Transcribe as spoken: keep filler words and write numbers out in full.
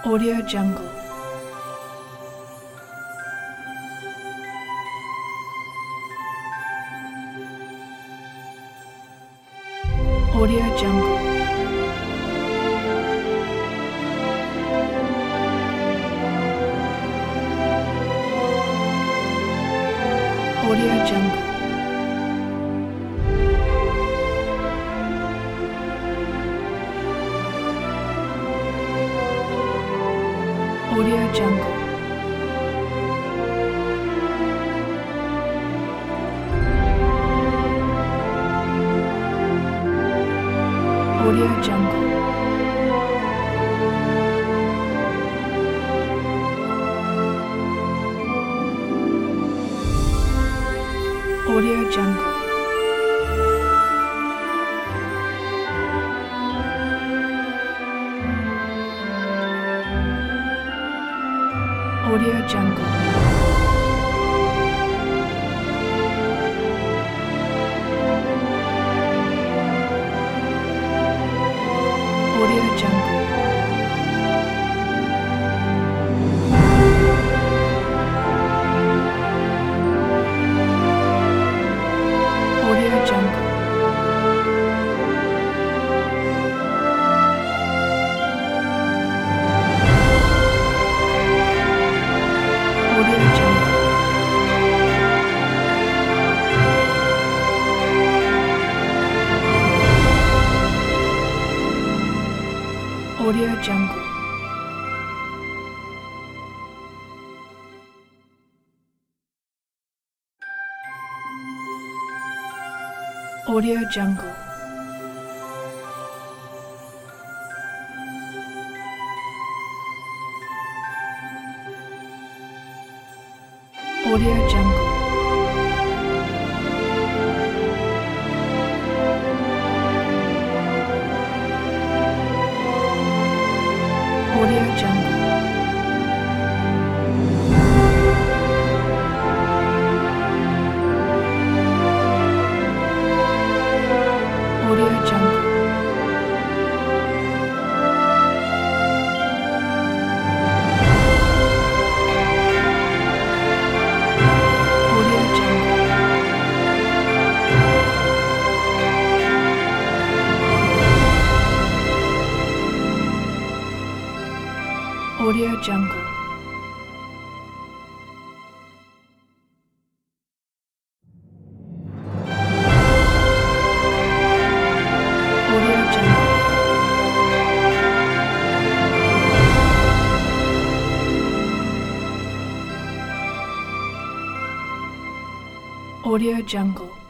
Audio Jungle. Audio Jungle. Audio Jungle. Audio Jungle. Audio Jungle. Audio Jungle. Audio Jungle. Audio Jungle. Audio Jungle. Audio Jungle. Audio Jungle. Audio Jungle. Audio Jungle. Audio Jungle. Audio Jungle. Audio Jungle. Audio Jungle. Audio Jungle. Audio Jungle.